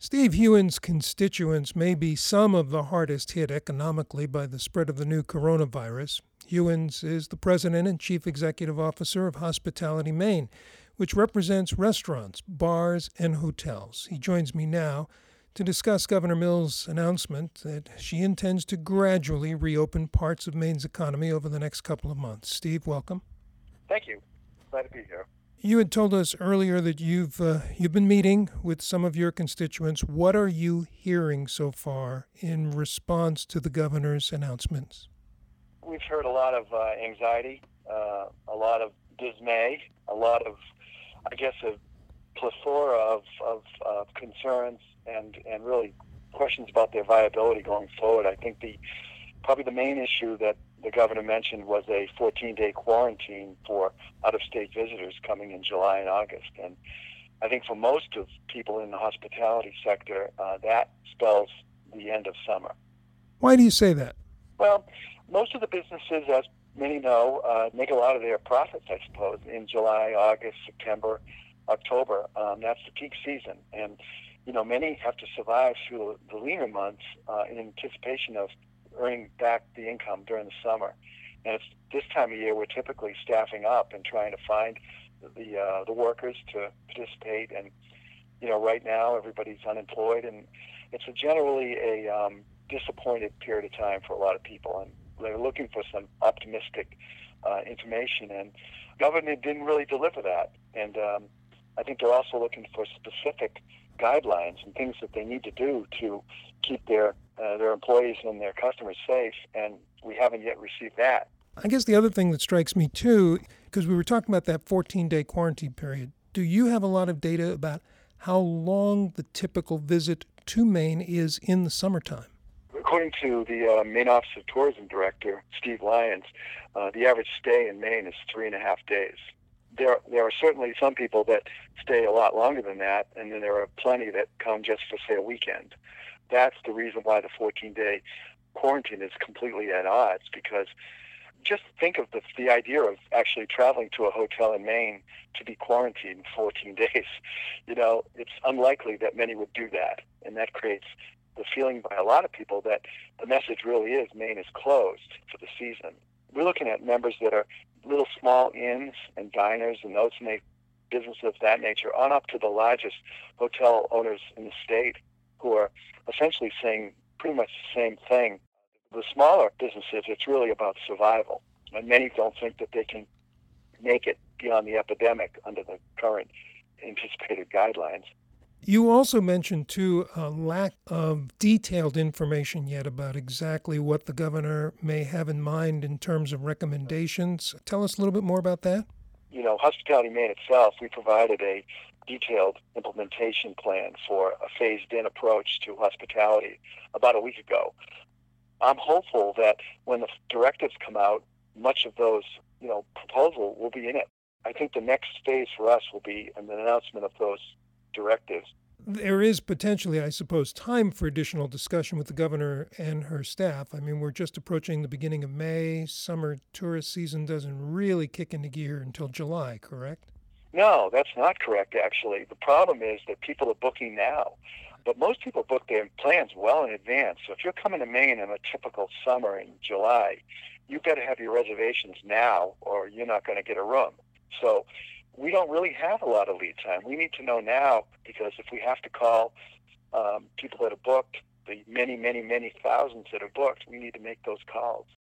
Steve Hewen's constituents may be some of the hardest hit economically by the spread of the new coronavirus. Hewen's is the president and chief executive officer of Hospitality Maine, which represents restaurants, bars, and hotels. He joins me now to discuss Governor Mills' announcement that she intends to gradually reopen parts of Maine's economy over the next couple of months. Steve, welcome. Thank you. Glad to be here. You had told us earlier that you've been meeting with some of your constituents. What are you hearing so far in response to the governor's announcements? We've heard a lot of anxiety, a lot of dismay, a lot of, a plethora of concerns and really questions about their viability going forward. I think probably the main issue that the governor mentioned was a 14-day quarantine for out-of-state visitors coming in July and August. And I think for most of people in the hospitality sector, that spells the end of summer. Why do you say that? Well, most of the businesses, as many know, make a lot of their profits, I suppose, in July, August, September, October. That's the peak season. And, many have to survive through the leaner months in anticipation of earning back the income during the summer. And it's this time of year we're typically staffing up and trying to find the workers to participate. And, right now everybody's unemployed, and it's generally a disappointed period of time for a lot of people. And they're looking for some optimistic information, and government didn't really deliver that. And I think they're also looking for specific guidelines and things that they need to do to keep their employees and their customers safe, and we haven't yet received that. I guess the other thing that strikes me too, because we were talking about that 14-day quarantine period, do you have a lot of data about how long the typical visit to Maine is in the summertime? According to the Maine Office of Tourism Director, Steve Lyons, the average stay in Maine is 3.5 days. There are certainly some people that stay a lot longer than that, and then there are plenty that come just for, say, a weekend. That's the reason why the 14-day quarantine is completely at odds, because just think of the idea of actually traveling to a hotel in Maine to be quarantined 14 days. It's unlikely that many would do that, and that creates the feeling by a lot of people that the message really is Maine is closed for the season. We're looking at members that are little small inns and diners and those businesses of that nature, on up to the largest hotel owners in the state, who are essentially saying pretty much the same thing. The smaller businesses, it's really about survival, and many don't think that they can make it beyond the epidemic under the current anticipated guidelines. You also mentioned, too, a lack of detailed information yet about exactly what the governor may have in mind in terms of recommendations. Tell us a little bit more about that. Hospitality Maine itself, we provided a detailed implementation plan for a phased-in approach to hospitality about a week ago. I'm hopeful that when the directives come out, much of those, proposal will be in it. I think the next phase for us will be an announcement of those directives. There is potentially, I suppose, time for additional discussion with the governor and her staff. I mean, we're just approaching the beginning of May. Summer tourist season doesn't really kick into gear until July, correct? No, that's not correct, actually. The problem is that people are booking now. But most people book their plans well in advance. So if you're coming to Maine in a typical summer in July, you better have your reservations now or you're not going to get a room. So we don't really have a lot of lead time. We need to know now, because if we have to call people that are booked, the many, many, many thousands that are booked, we need to make those calls.